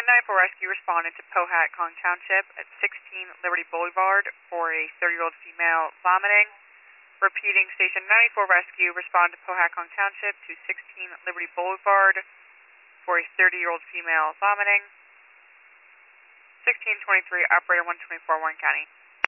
94 Rescue responded to Powhatan Township at 16 Liberty Boulevard for a 30-year-old female vomiting. Repeating, Station 94 Rescue responded to Powhatan Township to 16 Liberty Boulevard for a 30-year-old female vomiting. 1623, Operator 124, Warren County.